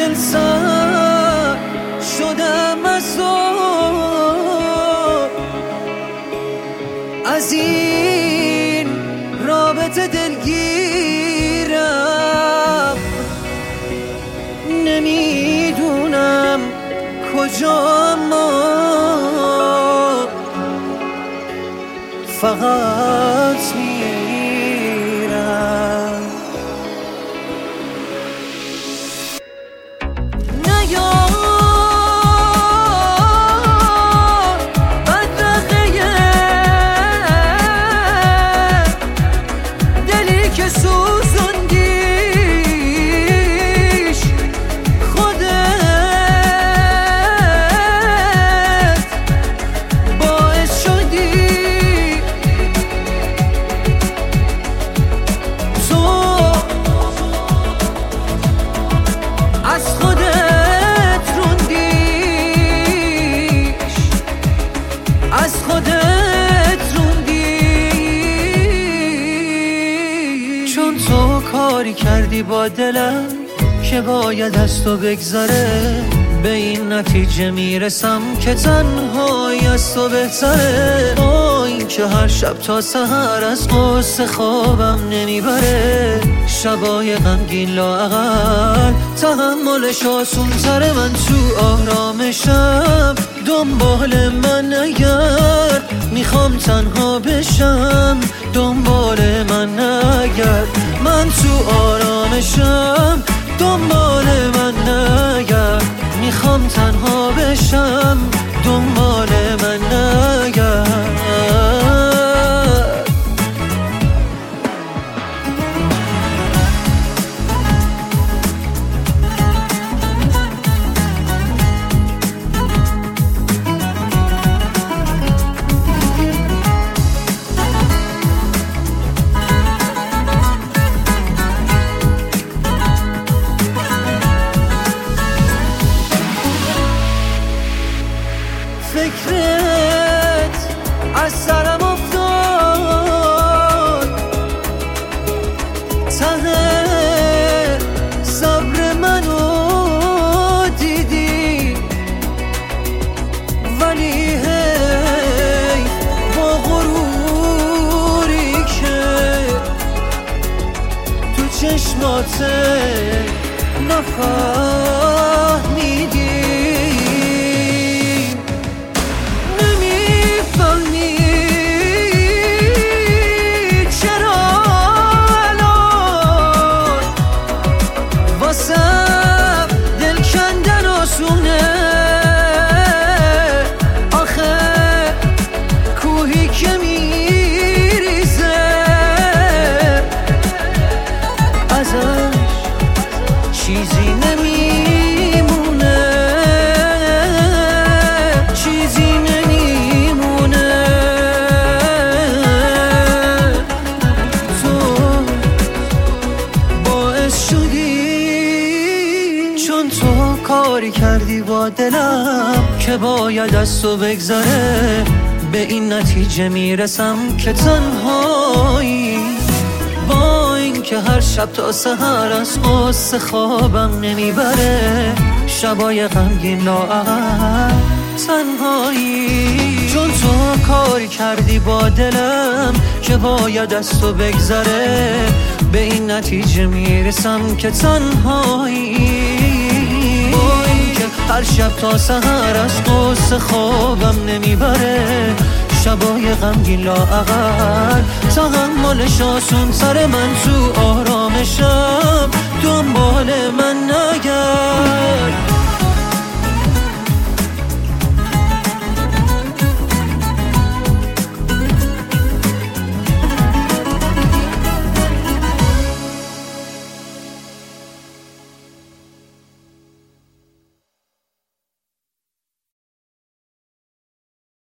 دل سر شدم از این رابطه دلگیرم، نمیدونم کجا، اما فقط میرم. نیار بدرقه دلی که سوزوندیش خودت باعث شدی از خودت روندیش، از خودت روندیش. چون تو کاری کردی با دلم که باید از تو بگذره، به این نتیجه میرسم که تنهایی از تو بهتره. با این که هر شب تا سحر از قصه خوابم نمیبره، شبای غمگین لااقل تحملش آسون تره. من تو آرامشم دنبال من اگر میخوام تنها بشم، دنبال من اگر من تو آرامشم دنبال من اگر میخوام تنها بشم، دنبال من اگر. فکرت از سرم افتاد، ته صبر منو دیدی، ولی هی با غروری که تو چشمات نفهمیدی. دل کندن آسونه، آخه کوهی که میریزه ازش چیزی نمیمونه، چیزی نمیمونه. تو باعث شدی، چون تو کاری کردی با دلم که باید از تو بگذره، به این نتیجه میرسم که تنهایی. با این که هر شب تا سحر از قصه خوابم نمیبره، شبای غمگین لااقل تنهایی. چون تو کاری کردی با دلم که باید از تو بگذره، به این نتیجه میرسم که تنهایی. هر شب تا سحر از قصه خوابم نمیبره، شبای غمگین لااقل تحملش آسون سر من تو آرامشم